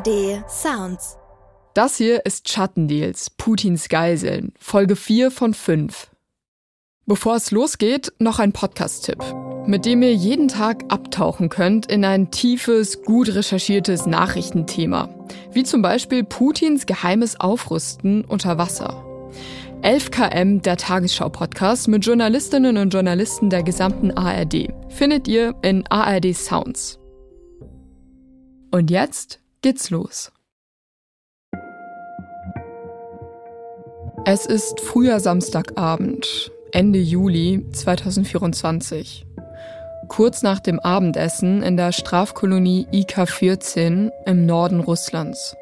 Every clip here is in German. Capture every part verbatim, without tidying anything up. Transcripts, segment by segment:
D Sounds. Das hier ist Schattendeals, Putins Geiseln, Folge vier von fünf. Bevor es losgeht, noch ein Podcast-Tipp, mit dem ihr jeden Tag abtauchen könnt in ein tiefes, gut recherchiertes Nachrichtenthema, wie zum Beispiel Putins geheimes Aufrüsten unter Wasser. elf Kilometer, der Tagesschau-Podcast mit Journalistinnen und Journalisten der gesamten A R D, findet ihr in A R D Sounds. Und jetzt geht's los. Es ist früher Samstagabend, Ende Juli zweitausendvierundzwanzig. Kurz nach dem Abendessen in der Strafkolonie I K vierzehn im Norden Russlands.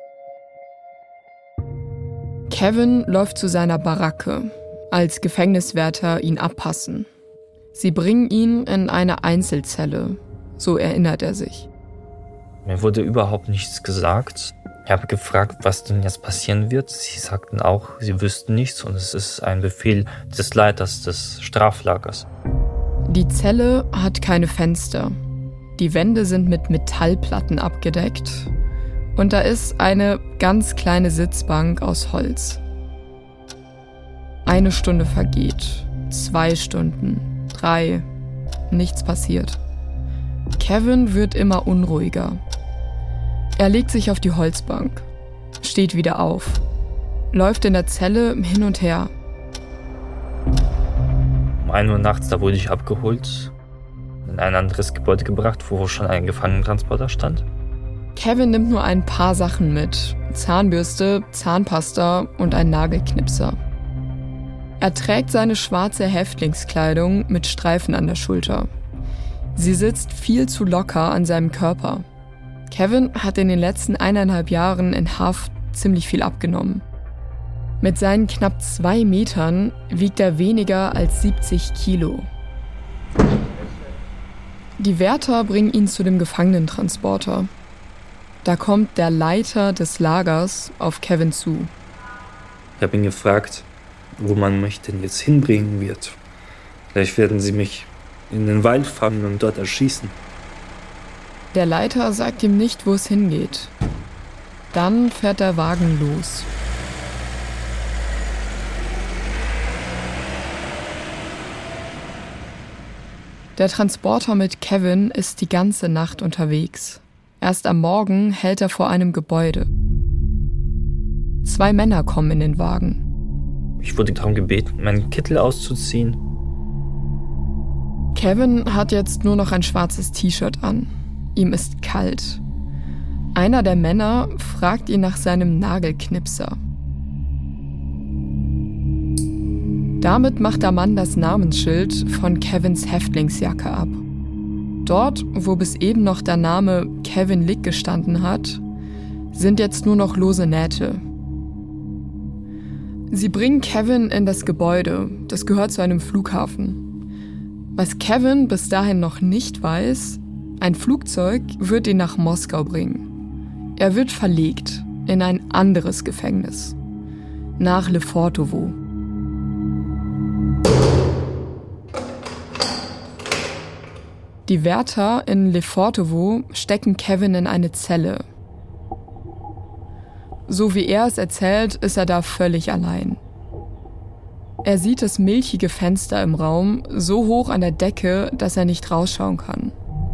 Kevin läuft zu seiner Baracke, als Gefängniswärter ihn abpassen. Sie bringen ihn in eine Einzelzelle, so erinnert er sich. Mir wurde überhaupt nichts gesagt. Ich habe gefragt, was denn jetzt passieren wird. Sie sagten auch, sie wüssten nichts und es ist ein Befehl des Leiters des Straflagers. Die Zelle hat keine Fenster. Die Wände sind mit Metallplatten abgedeckt. Und da ist eine ganz kleine Sitzbank aus Holz. Eine Stunde vergeht, zwei Stunden, drei, nichts passiert. Kevin wird immer unruhiger. Er legt sich auf die Holzbank, steht wieder auf, läuft in der Zelle hin und her. Um ein Uhr nachts, da wurde ich abgeholt, in ein anderes Gebäude gebracht, wo schon ein Gefangenentransporter stand. Kevin nimmt nur ein paar Sachen mit, Zahnbürste, Zahnpasta und ein Nagelknipser. Er trägt seine schwarze Häftlingskleidung mit Streifen an der Schulter. Sie sitzt viel zu locker an seinem Körper. Kevin hat in den letzten eineinhalb Jahren in Haft ziemlich viel abgenommen. Mit seinen knapp zwei Metern wiegt er weniger als siebzig Kilo. Die Wärter bringen ihn zu dem Gefangenentransporter. Da kommt der Leiter des Lagers auf Kevin zu. Ich habe ihn gefragt, wo man mich denn jetzt hinbringen wird. Vielleicht werden sie mich in den Wald fangen und dort erschießen. Der Leiter sagt ihm nicht, wo es hingeht. Dann fährt der Wagen los. Der Transporter mit Kevin ist die ganze Nacht unterwegs. Erst am Morgen hält er vor einem Gebäude. Zwei Männer kommen in den Wagen. Ich wurde darum gebeten, meinen Kittel auszuziehen. Kevin hat jetzt nur noch ein schwarzes T-Shirt an. Ihm ist kalt. Einer der Männer fragt ihn nach seinem Nagelknipser. Damit macht der Mann das Namensschild von Kevins Häftlingsjacke ab. Dort, wo bis eben noch der Name Kevin Lick gestanden hat, sind jetzt nur noch lose Nähte. Sie bringen Kevin in das Gebäude, das gehört zu einem Flughafen. Was Kevin bis dahin noch nicht weiß, ein Flugzeug wird ihn nach Moskau bringen. Er wird verlegt in ein anderes Gefängnis, nach Lefortowo. Die Wärter in Lefortowo stecken Kevin in eine Zelle. So wie er es erzählt, ist er da völlig allein. Er sieht das milchige Fenster im Raum so hoch an der Decke, dass er nicht rausschauen kann.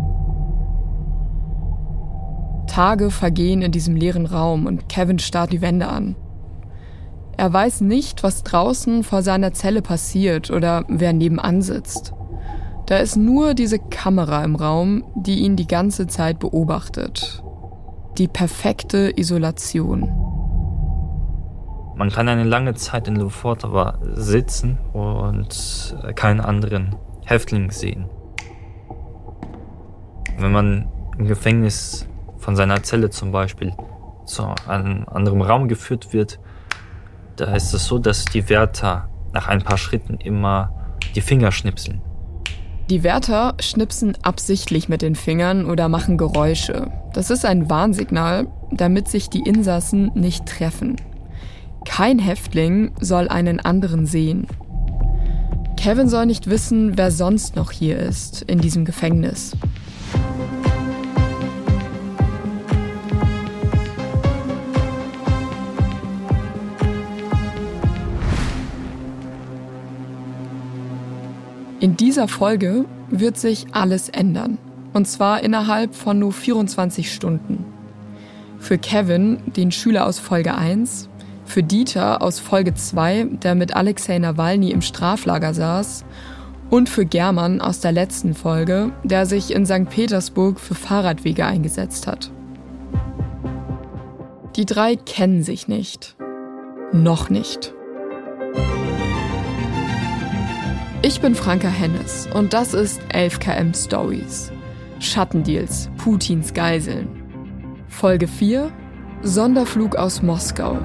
Tage vergehen in diesem leeren Raum und Kevin starrt die Wände an. Er weiß nicht, was draußen vor seiner Zelle passiert oder wer nebenan sitzt. Da ist nur diese Kamera im Raum, die ihn die ganze Zeit beobachtet. Die perfekte Isolation. Man kann eine lange Zeit in Lefortowo sitzen und keinen anderen Häftling sehen. Wenn man im Gefängnis von seiner Zelle zum Beispiel zu einem anderen Raum geführt wird, da ist es so, dass die Wärter nach ein paar Schritten immer die Finger schnipseln. Die Wärter schnipsen absichtlich mit den Fingern oder machen Geräusche. Das ist ein Warnsignal, damit sich die Insassen nicht treffen. Kein Häftling soll einen anderen sehen. Kevin soll nicht wissen, wer sonst noch hier ist, in diesem Gefängnis. In dieser Folge wird sich alles ändern. Und zwar innerhalb von nur vierundzwanzig Stunden. Für Kevin, den Schüler aus Folge eins, für Dieter aus Folge zwei, der mit Alexei Nawalny im Straflager saß, und für German aus der letzten Folge, der sich in Sankt Petersburg für Fahrradwege eingesetzt hat. Die drei kennen sich nicht. Noch nicht. Ich bin Franka Hennes und das ist elf Kilometer Stories. Schattendeals, Putins Geiseln. Folge vier, Sonderflug aus Moskau.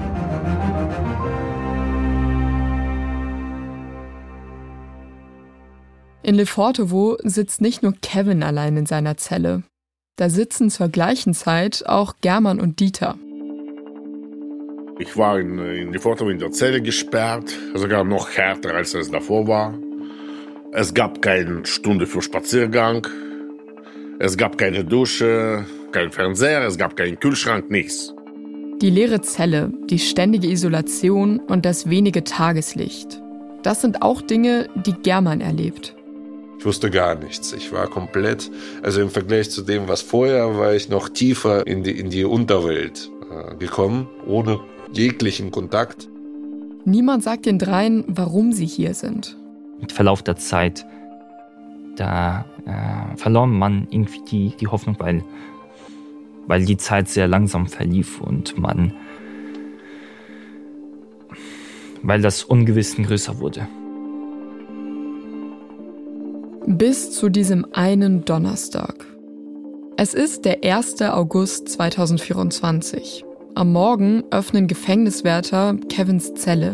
In Lefortowo sitzt nicht nur Kevin allein in seiner Zelle. Da sitzen zur gleichen Zeit auch German und Dieter. Ich war in, in Lefortowo in der Zelle gesperrt, sogar noch härter, als es davor war. Es gab keine Stunde für Spaziergang, es gab keine Dusche, kein Fernseher, es gab keinen Kühlschrank, nichts. Die leere Zelle, die ständige Isolation und das wenige Tageslicht. Das sind auch Dinge, die German erlebt. Ich wusste gar nichts. Ich war komplett, also im Vergleich zu dem, was vorher, war ich noch tiefer in die, in die Unterwelt äh, gekommen, ohne jeglichen Kontakt. Niemand sagt den dreien, warum sie hier sind. Mit Verlauf der Zeit, da äh, verlor man irgendwie die, die Hoffnung, weil, weil die Zeit sehr langsam verlief und man, weil das Ungewissen größer wurde. Bis zu diesem einen Donnerstag. Es ist der erster August zweitausendvierundzwanzig. Am Morgen öffnen Gefängniswärter Kevins Zelle.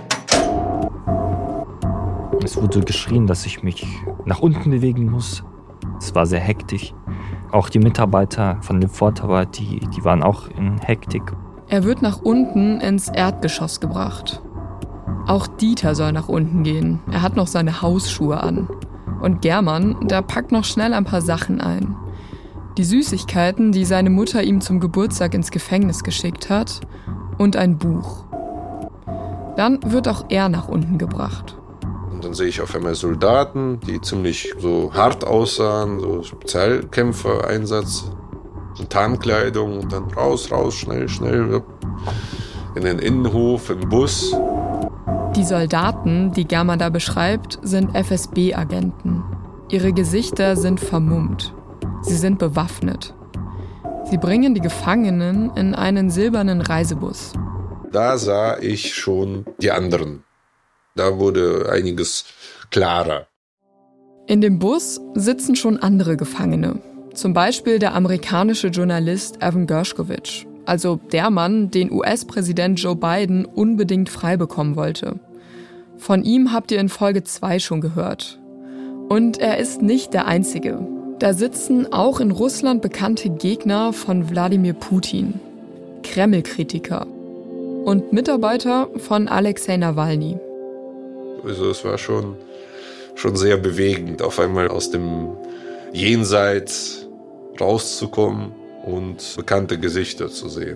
Es wurde geschrien, dass ich mich nach unten bewegen muss. Es war sehr hektisch. Auch die Mitarbeiter von Lefortowo, die, die waren auch in Hektik. Er wird nach unten ins Erdgeschoss gebracht. Auch Dieter soll nach unten gehen. Er hat noch seine Hausschuhe an. Und German, der packt noch schnell ein paar Sachen ein. Die Süßigkeiten, die seine Mutter ihm zum Geburtstag ins Gefängnis geschickt hat, und ein Buch. Dann wird auch er nach unten gebracht. Und dann sehe ich auf einmal Soldaten, die ziemlich so hart aussahen, so Spezialkämpfer-Einsatz, so Tarnkleidung, und dann raus, raus, schnell, schnell, in den Innenhof, im Bus. Die Soldaten, die German da beschreibt, sind F S B-Agenten. Ihre Gesichter sind vermummt. Sie sind bewaffnet. Sie bringen die Gefangenen in einen silbernen Reisebus. Da sah ich schon die anderen. Da wurde einiges klarer. In dem Bus sitzen schon andere Gefangene. Zum Beispiel der amerikanische Journalist Evan Gershkovich. Also der Mann, den U S-Präsident Joe Biden unbedingt frei bekommen wollte. Von ihm habt ihr in Folge zwei schon gehört. Und er ist nicht der Einzige. Da sitzen auch in Russland bekannte Gegner von Wladimir Putin, Kreml-Kritiker und Mitarbeiter von Alexei Nawalny. Also es war schon, schon sehr bewegend, auf einmal aus dem Jenseits rauszukommen und bekannte Gesichter zu sehen.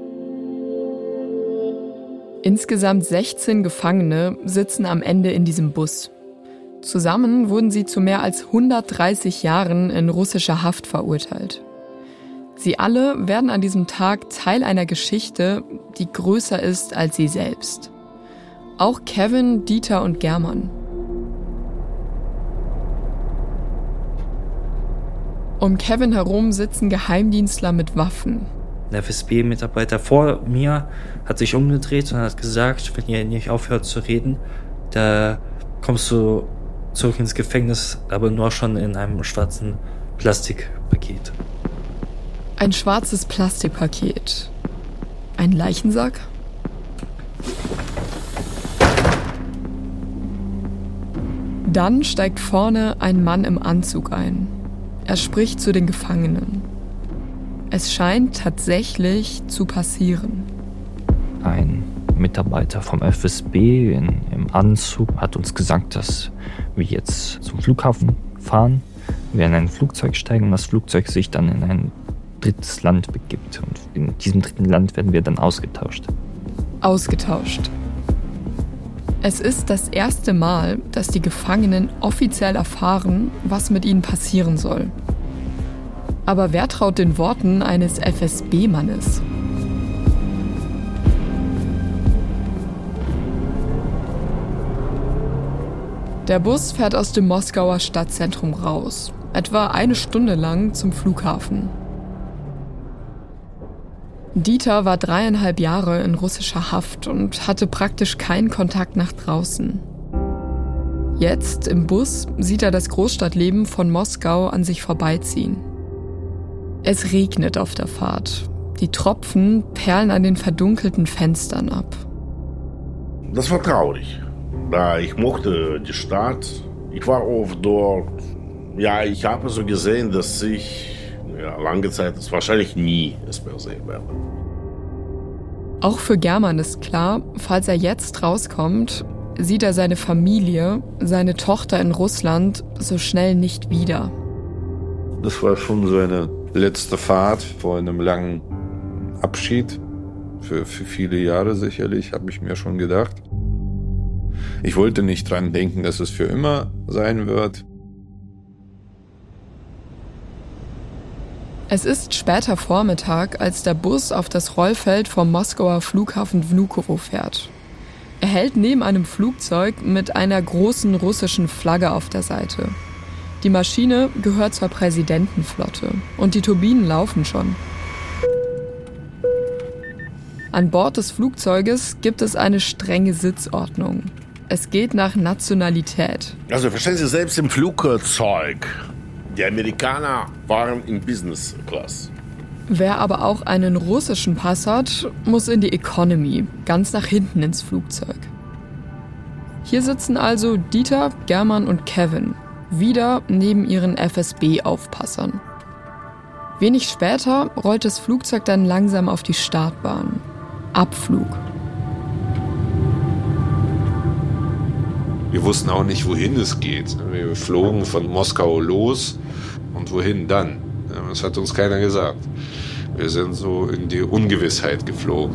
Insgesamt sechzehn Gefangene sitzen am Ende in diesem Bus. Zusammen wurden sie zu mehr als hundertdreißig Jahren in russischer Haft verurteilt. Sie alle werden an diesem Tag Teil einer Geschichte, die größer ist als sie selbst. Auch Kevin, Dieter und German. Um Kevin herum sitzen Geheimdienstler mit Waffen. Der F S B-Mitarbeiter vor mir hat sich umgedreht und hat gesagt, wenn ihr nicht aufhört zu reden, da kommst du zurück ins Gefängnis, aber nur schon in einem schwarzen Plastikpaket. Ein schwarzes Plastikpaket. Ein Leichensack? Dann steigt vorne ein Mann im Anzug ein. Er spricht zu den Gefangenen. Es scheint tatsächlich zu passieren. Ein Mitarbeiter vom F S B in, im Anzug hat uns gesagt, dass wir jetzt zum Flughafen fahren, wir in ein Flugzeug steigen und das Flugzeug sich dann in ein drittes Land begibt. Und in diesem dritten Land werden wir dann ausgetauscht. Ausgetauscht. Es ist das erste Mal, dass die Gefangenen offiziell erfahren, was mit ihnen passieren soll. Aber wer traut den Worten eines F S B-Mannes? Der Bus fährt aus dem Moskauer Stadtzentrum raus, etwa eine Stunde lang zum Flughafen. Dieter war dreieinhalb Jahre in russischer Haft und hatte praktisch keinen Kontakt nach draußen. Jetzt, im Bus, sieht er das Großstadtleben von Moskau an sich vorbeiziehen. Es regnet auf der Fahrt. Die Tropfen perlen an den verdunkelten Fenstern ab. Das war traurig. Da ich mochte die Stadt. Ich war oft dort. Ja, ich habe so gesehen, dass ich ja, lange Zeit es wahrscheinlich nie es mehr sehen werde. Auch für German ist klar, falls er jetzt rauskommt, sieht er seine Familie, seine Tochter in Russland so schnell nicht wieder. Das war schon so eine letzte Fahrt vor einem langen Abschied. Für, für viele Jahre sicherlich, habe ich mir schon gedacht. Ich wollte nicht dran denken, dass es für immer sein wird. Es ist später Vormittag, als der Bus auf das Rollfeld vom Moskauer Flughafen Vnukovo fährt. Er hält neben einem Flugzeug mit einer großen russischen Flagge auf der Seite. Die Maschine gehört zur Präsidentenflotte und die Turbinen laufen schon. An Bord des Flugzeuges gibt es eine strenge Sitzordnung. Es geht nach Nationalität. Also verstehen Sie, selbst im Flugzeug, die Amerikaner waren in Business Class. Wer aber auch einen russischen Pass hat, muss in die Economy, ganz nach hinten ins Flugzeug. Hier sitzen also Dieter, German und Kevin, wieder neben ihren F S B-Aufpassern. Wenig später rollt das Flugzeug dann langsam auf die Startbahn. Abflug. Wir wussten auch nicht, wohin es geht. Wir flogen von Moskau los und wohin dann? Das hat uns keiner gesagt. Wir sind so in die Ungewissheit geflogen.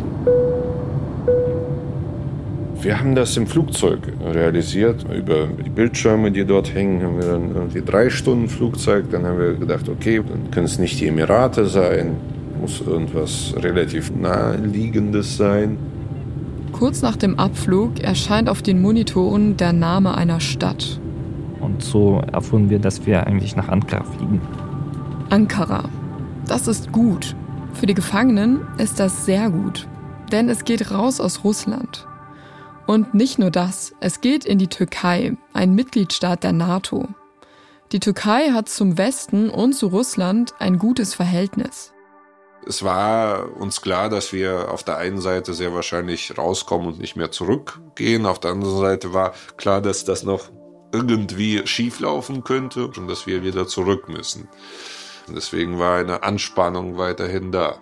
Wir haben das im Flugzeug realisiert. Über die Bildschirme, die dort hängen, haben wir dann irgendwie drei Stunden Flugzeug. Dann haben wir gedacht, okay, dann können es nicht die Emirate sein. Muss irgendwas relativ Naheliegendes sein. Kurz nach dem Abflug erscheint auf den Monitoren der Name einer Stadt. Und so erfuhren wir, dass wir eigentlich nach Ankara fliegen. Ankara. Das ist gut. Für die Gefangenen ist das sehr gut. Denn es geht raus aus Russland. Und nicht nur das, es geht in die Türkei, ein Mitgliedstaat der NATO. Die Türkei hat zum Westen und zu Russland ein gutes Verhältnis. Es war uns klar, dass wir auf der einen Seite sehr wahrscheinlich rauskommen und nicht mehr zurückgehen. Auf der anderen Seite war klar, dass das noch irgendwie schieflaufen könnte und dass wir wieder zurück müssen. Deswegen war eine Anspannung weiterhin da.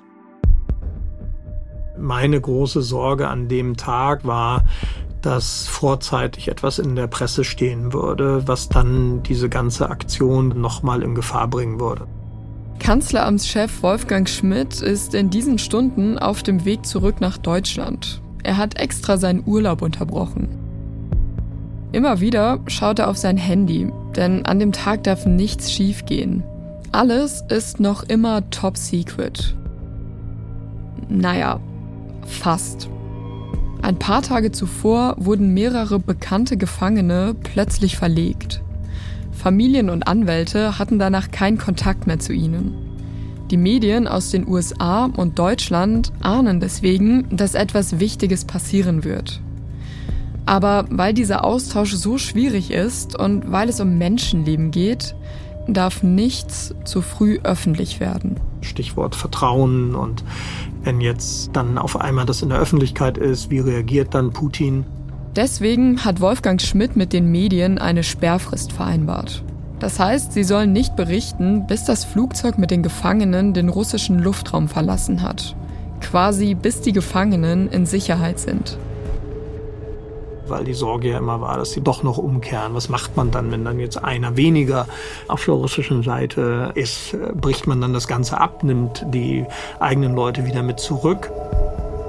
Meine große Sorge an dem Tag war, dass vorzeitig etwas in der Presse stehen würde, was dann diese ganze Aktion nochmal in Gefahr bringen würde. Kanzleramtschef Wolfgang Schmidt ist in diesen Stunden auf dem Weg zurück nach Deutschland. Er hat extra seinen Urlaub unterbrochen. Immer wieder schaut er auf sein Handy, denn an dem Tag darf nichts schiefgehen. Alles ist noch immer top secret. Naja, fast. Ein paar Tage zuvor wurden mehrere bekannte Gefangene plötzlich verlegt. Familien und Anwälte hatten danach keinen Kontakt mehr zu ihnen. Die Medien aus den U S A und Deutschland ahnen deswegen, dass etwas Wichtiges passieren wird. Aber weil dieser Austausch so schwierig ist und weil es um Menschenleben geht, darf nichts zu früh öffentlich werden. Stichwort Vertrauen, und wenn jetzt dann auf einmal das in der Öffentlichkeit ist, wie reagiert dann Putin? Deswegen hat Wolfgang Schmidt mit den Medien eine Sperrfrist vereinbart. Das heißt, sie sollen nicht berichten, bis das Flugzeug mit den Gefangenen den russischen Luftraum verlassen hat. Quasi bis die Gefangenen in Sicherheit sind. Weil die Sorge ja immer war, dass sie doch noch umkehren. Was macht man dann, wenn dann jetzt einer weniger auf der russischen Seite ist? Bricht man dann das Ganze ab, nimmt die eigenen Leute wieder mit zurück?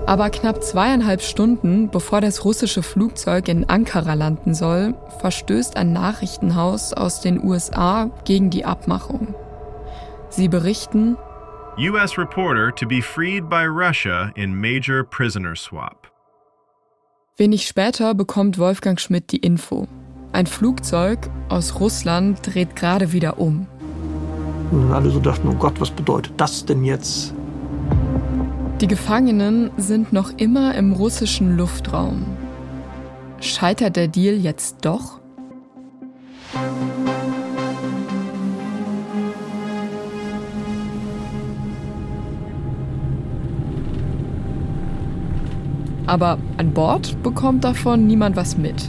Aber knapp zweieinhalb Stunden, bevor das russische Flugzeug in Ankara landen soll, verstößt ein Nachrichtenhaus aus den U S A gegen die Abmachung. Sie berichten: U S reporter to be freed by Russia in major prisoner swap. Wenig später bekommt Wolfgang Schmidt die Info. Ein Flugzeug aus Russland dreht gerade wieder um. Und alle so dachten, oh Gott, was bedeutet das denn jetzt? Die Gefangenen sind noch immer im russischen Luftraum. Scheitert der Deal jetzt doch? Aber an Bord bekommt davon niemand was mit.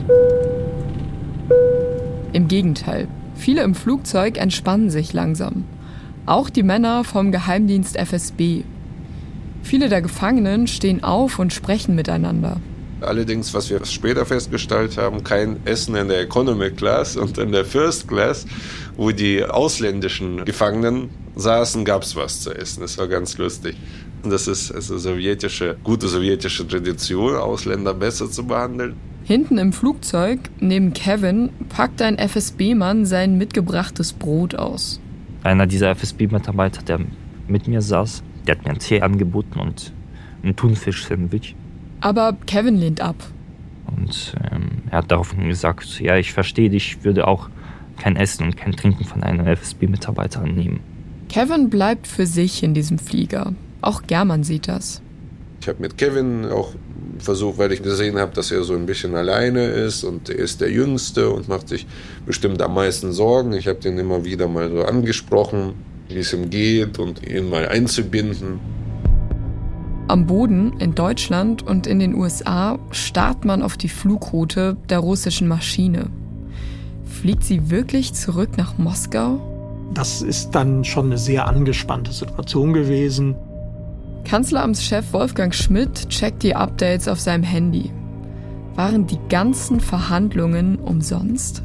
Im Gegenteil, viele im Flugzeug entspannen sich langsam. Auch die Männer vom Geheimdienst F S B. Viele der Gefangenen stehen auf und sprechen miteinander. Allerdings, was wir später festgestellt haben, kein Essen in der Economy Class und in der First Class, wo die ausländischen Gefangenen saßen, gab es was zu essen. Das war ganz lustig. Das ist also sowjetische, gute sowjetische Tradition, Ausländer besser zu behandeln. Hinten im Flugzeug, neben Kevin, packt ein F S B-Mann sein mitgebrachtes Brot aus. Einer dieser F S B-Mitarbeiter, der mit mir saß, der hat mir einen Tee angeboten und ein Thunfisch-Sandwich. Aber Kevin lehnt ab. Und ähm, er hat daraufhin gesagt, ja, ich verstehe dich, ich würde auch kein Essen und kein Trinken von einem F S B-Mitarbeiter annehmen. Kevin bleibt für sich in diesem Flieger. Auch German sieht das. Ich habe mit Kevin auch versucht, weil ich gesehen habe, dass er so ein bisschen alleine ist und er ist der Jüngste und macht sich bestimmt am meisten Sorgen. Ich habe den immer wieder mal so angesprochen, wie es ihm geht und ihn mal einzubinden. Am Boden in Deutschland und in den U S A starrt man auf die Flugroute der russischen Maschine. Fliegt sie wirklich zurück nach Moskau? Das ist dann schon eine sehr angespannte Situation gewesen. Kanzleramtschef Wolfgang Schmidt checkt die Updates auf seinem Handy. Waren die ganzen Verhandlungen umsonst?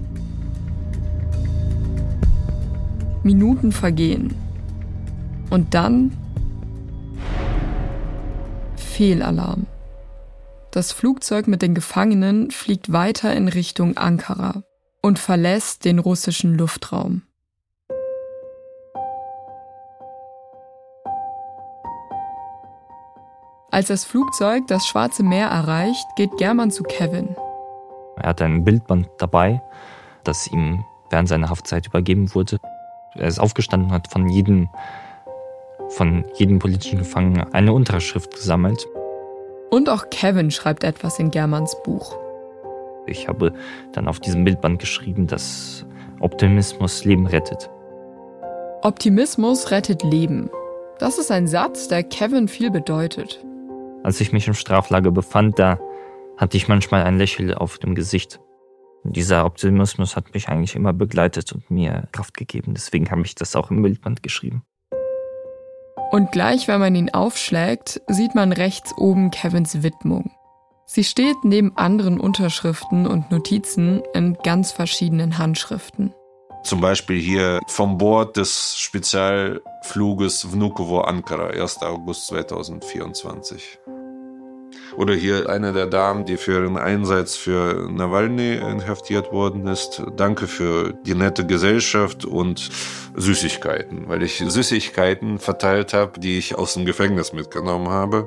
Minuten vergehen. Und dann Fehlalarm. Das Flugzeug mit den Gefangenen fliegt weiter in Richtung Ankara und verlässt den russischen Luftraum. Als das Flugzeug das Schwarze Meer erreicht, geht German zu Kevin. Er hat ein Bildband dabei, das ihm während seiner Haftzeit übergeben wurde. Er ist aufgestanden und hat von jedem, von jedem politischen Gefangenen eine Unterschrift gesammelt. Und auch Kevin schreibt etwas in Germans Buch. Ich habe dann auf diesem Bildband geschrieben, dass Optimismus Leben rettet. Optimismus rettet Leben. Das ist ein Satz, der Kevin viel bedeutet. Als ich mich im Straflager befand, da hatte ich manchmal ein Lächeln auf dem Gesicht. Dieser Optimismus hat mich eigentlich immer begleitet und mir Kraft gegeben. Deswegen habe ich das auch im Bildband geschrieben. Und gleich, wenn man ihn aufschlägt, sieht man rechts oben Kevins Widmung. Sie steht neben anderen Unterschriften und Notizen in ganz verschiedenen Handschriften. Zum Beispiel hier vom Bord des Spezialfluges Vnukovo-Ankara, erster August zweitausendvierundzwanzig. Oder hier eine der Damen, die für ihren Einsatz für Nawalny inhaftiert worden ist. Danke für die nette Gesellschaft und Süßigkeiten, weil ich Süßigkeiten verteilt habe, die ich aus dem Gefängnis mitgenommen habe.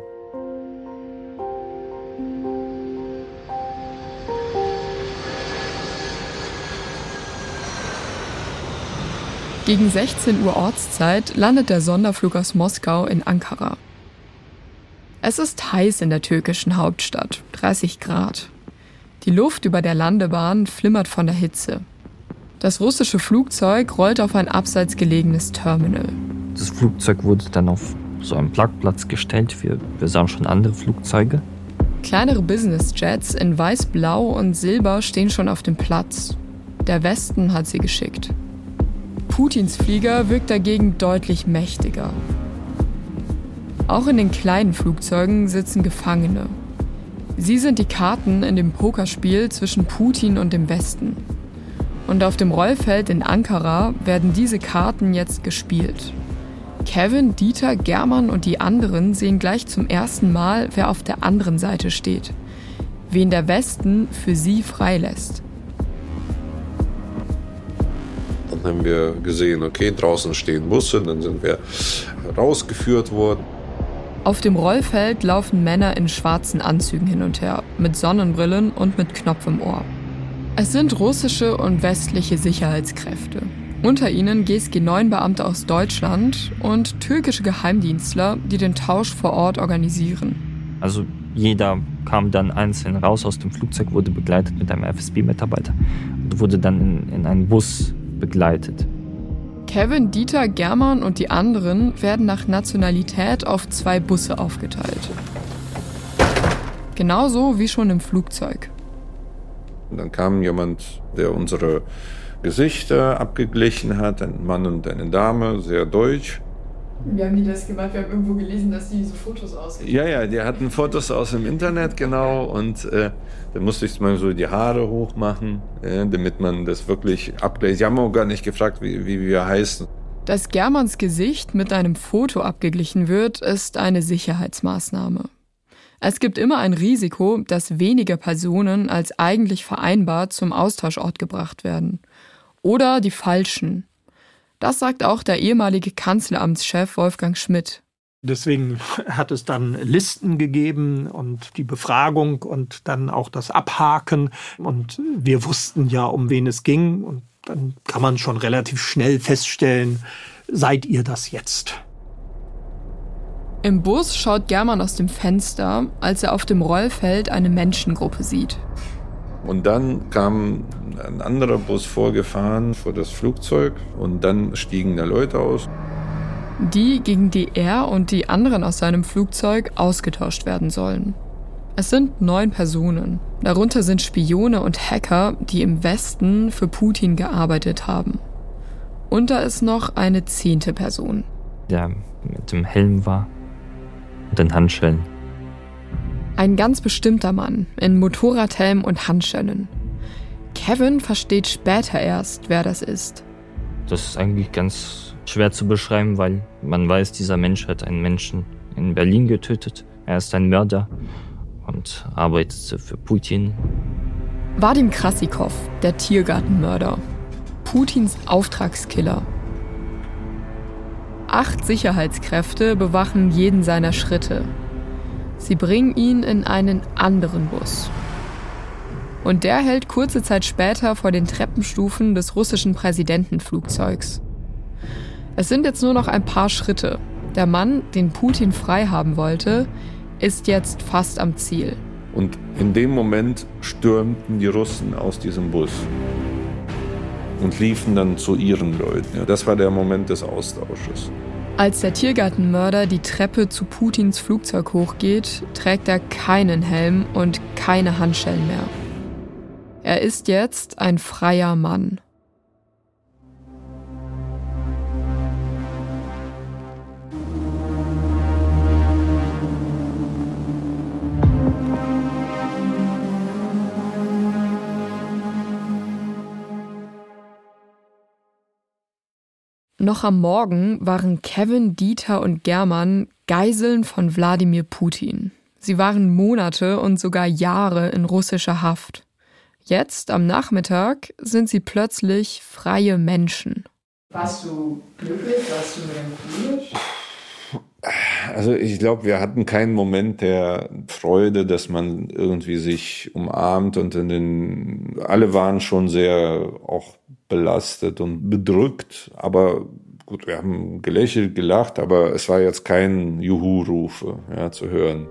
Gegen sechzehn Uhr Ortszeit landet der Sonderflug aus Moskau in Ankara. Es ist heiß in der türkischen Hauptstadt, dreißig Grad. Die Luft über der Landebahn flimmert von der Hitze. Das russische Flugzeug rollt auf ein abseits gelegenes Terminal. Das Flugzeug wurde dann auf so einen Parkplatz gestellt. Wir, wir sahen schon andere Flugzeuge. Kleinere Businessjets in weiß, blau und silber stehen schon auf dem Platz. Der Westen hat sie geschickt. Putins Flieger wirkt dagegen deutlich mächtiger. Auch in den kleinen Flugzeugen sitzen Gefangene. Sie sind die Karten in dem Pokerspiel zwischen Putin und dem Westen. Und auf dem Rollfeld in Ankara werden diese Karten jetzt gespielt. Kevin, Dieter, German und die anderen sehen gleich zum ersten Mal, wer auf der anderen Seite steht. Wen der Westen für sie freilässt. Dann haben wir gesehen, okay, draußen stehen Busse, dann sind wir rausgeführt worden. Auf dem Rollfeld laufen Männer in schwarzen Anzügen hin und her, mit Sonnenbrillen und mit Knopf im Ohr. Es sind russische und westliche Sicherheitskräfte. Unter ihnen G S G neun Beamte aus Deutschland und türkische Geheimdienstler, die den Tausch vor Ort organisieren. Also jeder kam dann einzeln raus aus dem Flugzeug, wurde begleitet mit einem F S B-Mitarbeiter und wurde dann in, in einen Bus begleitet. Kevin, Dieter, German und die anderen werden nach Nationalität auf zwei Busse aufgeteilt. Genauso wie schon im Flugzeug. Und dann kam jemand, der unsere Gesichter abgeglichen hat, ein Mann und eine Dame, sehr deutsch. Wie haben die das gemacht? Wir haben irgendwo gelesen, dass die so Fotos ausgeben. Ja, ja, die hatten Fotos aus dem Internet, genau. Und äh, da musste ich mal so die Haare hochmachen, äh, damit man das wirklich abgleicht. Sie haben auch gar nicht gefragt, wie, wie wir heißen. Dass Germans Gesicht mit einem Foto abgeglichen wird, ist eine Sicherheitsmaßnahme. Es gibt immer ein Risiko, dass weniger Personen als eigentlich vereinbart zum Austauschort gebracht werden. Oder die falschen. Das sagt auch der ehemalige Kanzleramtschef Wolfgang Schmidt. Deswegen hat es dann Listen gegeben und die Befragung und dann auch das Abhaken. Und wir wussten ja, um wen es ging. Und dann kann man schon relativ schnell feststellen, seid ihr das jetzt? Im Bus schaut German aus dem Fenster, als er auf dem Rollfeld eine Menschengruppe sieht. Und dann kam ein anderer Bus vorgefahren vor das Flugzeug und dann stiegen da Leute aus. Die, gegen die er und die anderen aus seinem Flugzeug ausgetauscht werden sollen. Es sind neun Personen. Darunter sind Spione und Hacker, die im Westen für Putin gearbeitet haben. Und da ist noch eine zehnte Person. Der mit dem Helm war und den Handschellen. Ein ganz bestimmter Mann in Motorradhelm und Handschellen. Kevin versteht später erst, wer das ist. Das ist eigentlich ganz schwer zu beschreiben, weil man weiß, dieser Mensch hat einen Menschen in Berlin getötet. Er ist ein Mörder und arbeitet für Putin. Wadim Krasikov, der Tiergartenmörder. Putins Auftragskiller. Acht Sicherheitskräfte bewachen jeden seiner Schritte. Sie bringen ihn in einen anderen Bus. Und der hält kurze Zeit später vor den Treppenstufen des russischen Präsidentenflugzeugs. Es sind jetzt nur noch ein paar Schritte. Der Mann, den Putin frei haben wollte, ist jetzt fast am Ziel. Und in dem Moment stürmten die Russen aus diesem Bus und liefen dann zu ihren Leuten. Das war der Moment des Austausches. Als der Tiergartenmörder die Treppe zu Putins Flugzeug hochgeht, trägt er keinen Helm und keine Handschellen mehr. Er ist jetzt ein freier Mann. Noch am Morgen waren Kevin, Dieter und German Geiseln von Wladimir Putin. Sie waren Monate und sogar Jahre in russischer Haft. Jetzt, am Nachmittag, sind sie plötzlich freie Menschen. Warst du glücklich? Warst du melancholisch? Also ich glaube, wir hatten keinen Moment der Freude, dass man irgendwie sich umarmt und in den, alle waren schon sehr auch belastet und bedrückt, aber gut, wir haben gelächelt, gelacht, aber es war jetzt kein Juhu-Rufe, ja, zu hören.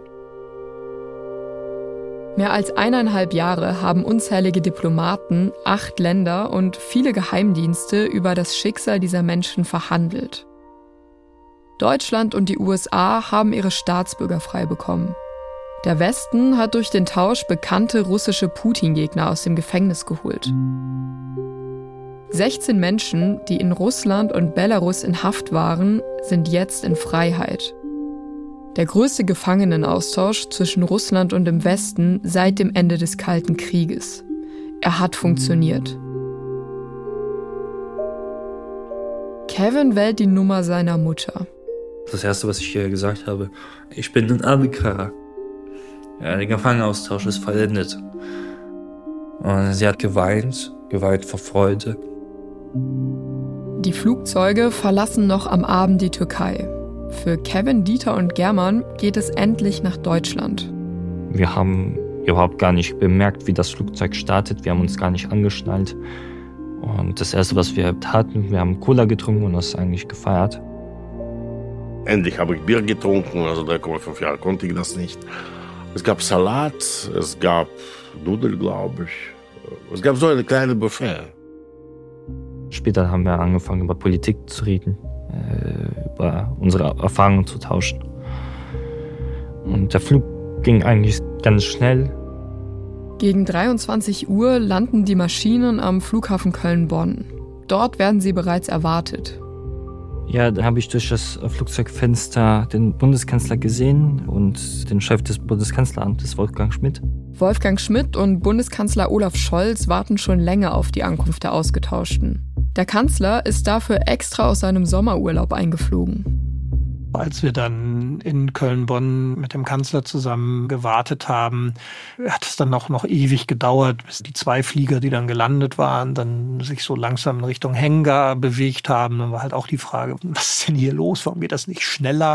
Mehr als eineinhalb Jahre haben unzählige Diplomaten, acht Länder und viele Geheimdienste über das Schicksal dieser Menschen verhandelt. Deutschland und die U S A haben ihre Staatsbürger frei bekommen. Der Westen hat durch den Tausch bekannte russische Putin-Gegner aus dem Gefängnis geholt. sechzehn Menschen, die in Russland und Belarus in Haft waren, sind jetzt in Freiheit. Der größte Gefangenenaustausch zwischen Russland und dem Westen seit dem Ende des Kalten Krieges. Er hat funktioniert. Kevin wählt die Nummer seiner Mutter. Das Erste, was ich ihr gesagt habe, ich bin in Ankara. Ja, der Gefangenenaustausch ist vollendet. Und sie hat geweint, geweint vor Freude. Die Flugzeuge verlassen noch am Abend die Türkei. Für Kevin, Dieter und German geht es endlich nach Deutschland. Wir haben überhaupt gar nicht bemerkt, wie das Flugzeug startet. Wir haben uns gar nicht angeschnallt. Und das Erste, was wir taten, wir haben Cola getrunken und das eigentlich gefeiert. Endlich habe ich Bier getrunken, also drei Komma fünf Jahre konnte ich das nicht. Es gab Salat, es gab Nudeln, glaube ich. Es gab so eine kleine Buffet. Später haben wir angefangen, über Politik zu reden, über unsere Erfahrungen zu tauschen. Und der Flug ging eigentlich ganz schnell. Gegen dreiundzwanzig Uhr landen die Maschinen am Flughafen Köln-Bonn. Dort werden sie bereits erwartet. Ja, da habe ich durch das Flugzeugfenster den Bundeskanzler gesehen und den Chef des Bundeskanzleramtes, Wolfgang Schmidt. Wolfgang Schmidt und Bundeskanzler Olaf Scholz warten schon länger auf die Ankunft der Ausgetauschten. Der Kanzler ist dafür extra aus seinem Sommerurlaub eingeflogen. Als wir dann in Köln-Bonn mit dem Kanzler zusammen gewartet haben, hat es dann auch noch ewig gedauert, bis die zwei Flieger, die dann gelandet waren, dann sich so langsam in Richtung Hangar bewegt haben. Dann war halt auch die Frage, was ist denn hier los? Warum geht das nicht schneller?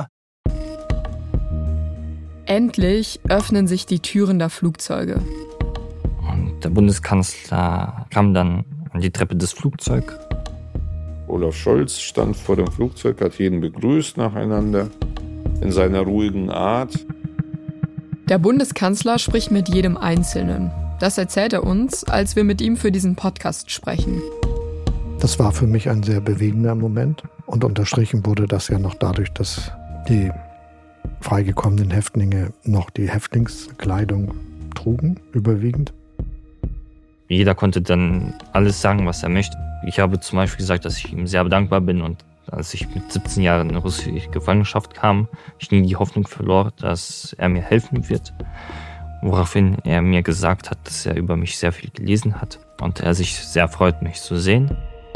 Endlich öffnen sich die Türen der Flugzeuge. Und der Bundeskanzler kam dann an die Treppe des Flugzeugs. Olaf Scholz stand vor dem Flugzeug, hat jeden begrüßt nacheinander in seiner ruhigen Art. Der Bundeskanzler spricht mit jedem Einzelnen. Das erzählt er uns, als wir mit ihm für diesen Podcast sprechen. Das war für mich ein sehr bewegender Moment. Und unterstrichen wurde das ja noch dadurch, dass die freigekommenen Häftlinge noch die Häftlingskleidung trugen, überwiegend. Jeder konnte dann alles sagen, was er möchte. Ich habe zum Beispiel gesagt, dass ich ihm sehr dankbar bin und als ich mit siebzehn Jahren in russische Gefangenschaft kam, ich nie die Hoffnung verlor, dass er mir helfen wird. Woraufhin er mir gesagt hat, dass er über mich sehr viel gelesen hat und er sich sehr freut, mich zu sehen.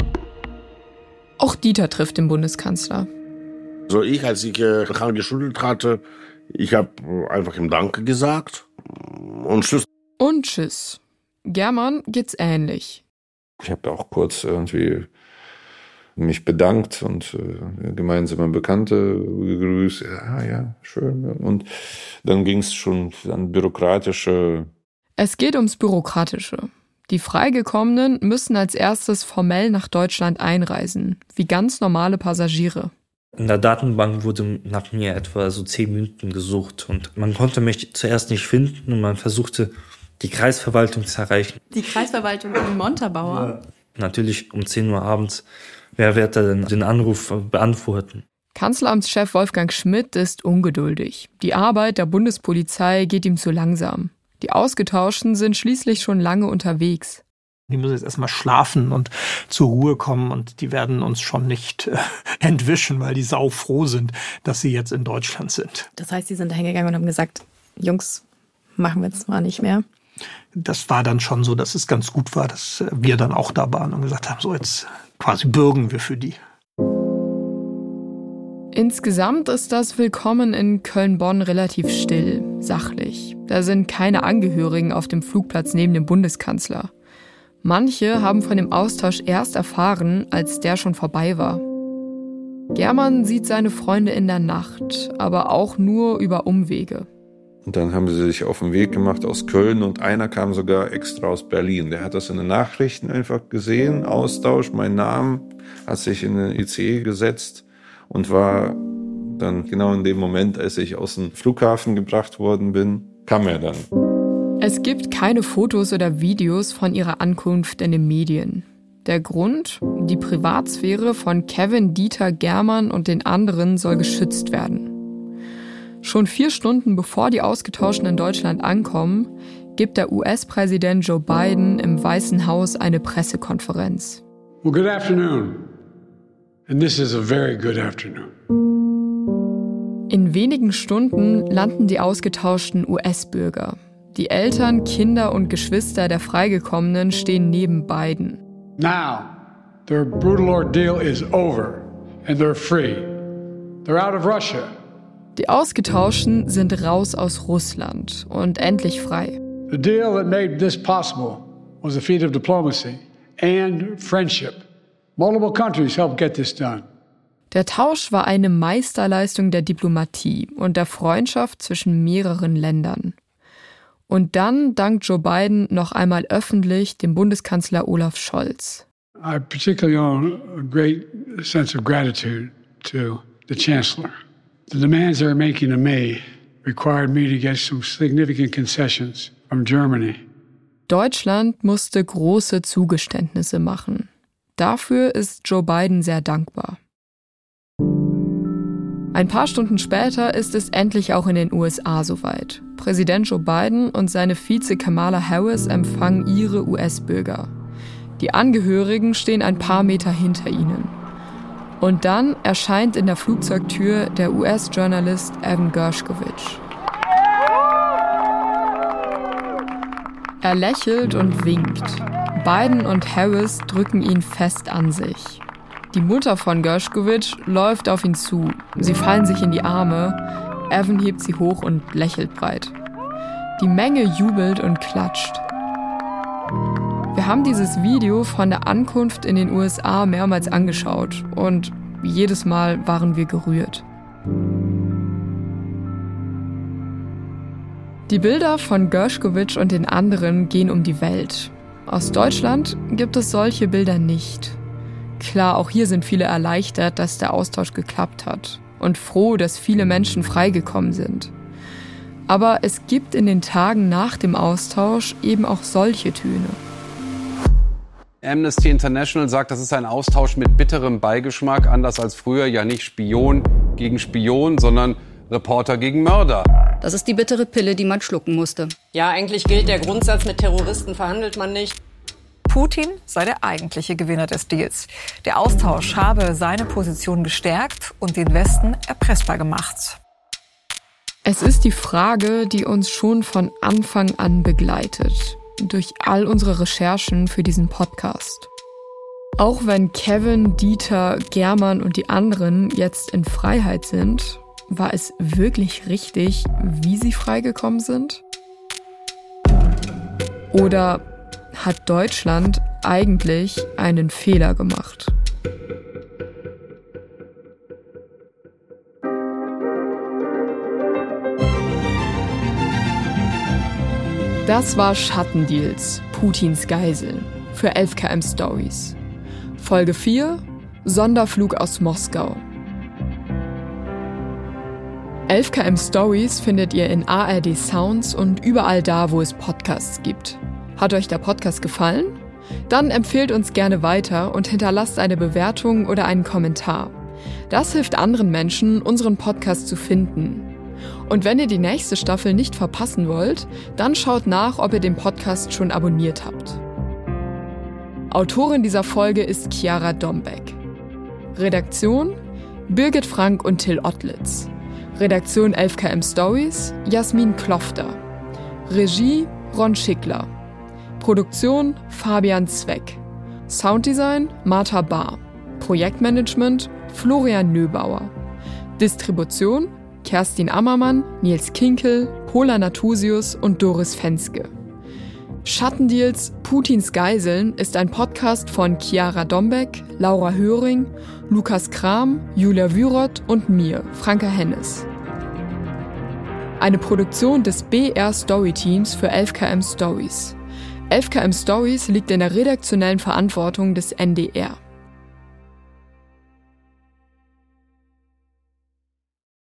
Auch Dieter trifft den Bundeskanzler. So ich, als ich äh, geschüttelt hatte, ich habe einfach ihm Danke gesagt und tschüss. Und tschüss. German geht's ähnlich. Ich habe auch kurz irgendwie mich bedankt und äh, gemeinsame Bekannte gegrüßt. Ja, ja, schön. Und dann ging es schon an bürokratische. Es geht ums Bürokratische. Die Freigekommenen müssen als erstes formell nach Deutschland einreisen, wie ganz normale Passagiere. In der Datenbank wurde nach mir etwa so zehn Minuten gesucht und man konnte mich zuerst nicht finden und man versuchte, die Kreisverwaltung zu erreichen. Die Kreisverwaltung in Montabaur? Ja. Natürlich um zehn Uhr abends. Wer wird denn den Anruf beantworten? Kanzleramtschef Wolfgang Schmidt ist ungeduldig. Die Arbeit der Bundespolizei geht ihm zu langsam. Die Ausgetauschten sind schließlich schon lange unterwegs. Die müssen jetzt erstmal schlafen und zur Ruhe kommen und die werden uns schon nicht äh, entwischen, weil die saufroh sind, dass sie jetzt in Deutschland sind. Das heißt, sie sind da hingegangen und haben gesagt, Jungs, machen wir jetzt mal nicht mehr. Das war dann schon so, dass es ganz gut war, dass wir dann auch da waren und gesagt haben, so jetzt quasi bürgen wir für die. Insgesamt ist das Willkommen in Köln-Bonn relativ still, sachlich. Da sind keine Angehörigen auf dem Flugplatz neben dem Bundeskanzler. Manche haben von dem Austausch erst erfahren, als der schon vorbei war. German sieht seine Freunde in der Nacht, aber auch nur über Umwege. Und dann haben sie sich auf den Weg gemacht aus Köln und einer kam sogar extra aus Berlin. Der hat das in den Nachrichten einfach gesehen, Austausch, mein Name, hat sich in den I C E gesetzt und war dann genau in dem Moment, als ich aus dem Flughafen gebracht worden bin, kam er dann. Es gibt keine Fotos oder Videos von ihrer Ankunft in den Medien. Der Grund? Die Privatsphäre von Kevin, Dieter, German und den anderen soll geschützt werden. Schon vier Stunden bevor die Ausgetauschten in Deutschland ankommen, gibt der U S-Präsident Joe Biden im Weißen Haus eine Pressekonferenz. Well, good afternoon. And this is a very good afternoon. In wenigen Stunden landen die ausgetauschten U S-Bürger. Die Eltern, Kinder und Geschwister der Freigekommenen stehen neben Biden. Now, their brutal ordeal is over and they're free. They're out of Russia. Die Ausgetauschten sind raus aus Russland und endlich frei. The deal that made this possible was a feat of diplomacy and friendship. Multiple countries helped get this done. Der Tausch war eine Meisterleistung der Diplomatie und der Freundschaft zwischen mehreren Ländern. Und dann dankt Joe Biden noch einmal öffentlich dem Bundeskanzler Olaf Scholz. I particularly owe a great sense of gratitude to the Chancellor. The demands they were making of me required me to get some significant concessions from Germany. Deutschland musste große Zugeständnisse machen. Dafür ist Joe Biden sehr dankbar. Ein paar Stunden später ist es endlich auch in den U S A soweit. Präsident Joe Biden und seine Vize Kamala Harris empfangen ihre U S-Bürger. Die Angehörigen stehen ein paar Meter hinter ihnen. Und dann erscheint in der Flugzeugtür der U S-Journalist Evan Gershkovich. Er lächelt und winkt. Biden und Harris drücken ihn fest an sich. Die Mutter von Gershkovich läuft auf ihn zu. Sie fallen sich in die Arme. Evan hebt sie hoch und lächelt breit. Die Menge jubelt und klatscht. Wir haben dieses Video von der Ankunft in den U S A mehrmals angeschaut und jedes Mal waren wir gerührt. Die Bilder von Gershkovich und den anderen gehen um die Welt. Aus Deutschland gibt es solche Bilder nicht. Klar, auch hier sind viele erleichtert, dass der Austausch geklappt hat und froh, dass viele Menschen freigekommen sind. Aber es gibt in den Tagen nach dem Austausch eben auch solche Töne. Amnesty International sagt, das ist ein Austausch mit bitterem Beigeschmack, anders als früher, ja nicht Spion gegen Spion, sondern Reporter gegen Mörder. Das ist die bittere Pille, die man schlucken musste. Ja, eigentlich gilt der Grundsatz, mit Terroristen verhandelt man nicht. Putin sei der eigentliche Gewinner des Deals. Der Austausch habe seine Position gestärkt und den Westen erpressbar gemacht. Es ist die Frage, die uns schon von Anfang an begleitet, durch all unsere Recherchen für diesen Podcast. Auch wenn Kevin, Dieter, German und die anderen jetzt in Freiheit sind, war es wirklich richtig, wie sie freigekommen sind? Oder hat Deutschland eigentlich einen Fehler gemacht? Das war Schattendeals, Putins Geiseln für elf K M Stories. Folge vier, Sonderflug aus Moskau. elf K M Stories findet ihr in A R D Sounds und überall da, wo es Podcasts gibt. Hat euch der Podcast gefallen? Dann empfehlt uns gerne weiter und hinterlasst eine Bewertung oder einen Kommentar. Das hilft anderen Menschen, unseren Podcast zu finden. Und wenn ihr die nächste Staffel nicht verpassen wollt, dann schaut nach, ob ihr den Podcast schon abonniert habt. Autorin dieser Folge ist Chiara Dombeck. Redaktion Birgit Frank und Till Ottlitz. Redaktion elf K M Stories Jasmin Klofter. Regie Ron Schickler. Produktion Fabian Zweck. Sounddesign Martha Bahr. Projektmanagement Florian Nöbauer. Distribution Kerstin Ammermann, Nils Kinkel, Pola Natusius und Doris Fenske. Schattendeals, Putins Geiseln ist ein Podcast von Chiara Dombeck, Laura Höring, Lukas Kram, Julia Wyroth und mir, Franka Hennes. Eine Produktion des B R Story Teams für elf K M Stories. elf K M Stories liegt in der redaktionellen Verantwortung des N D R.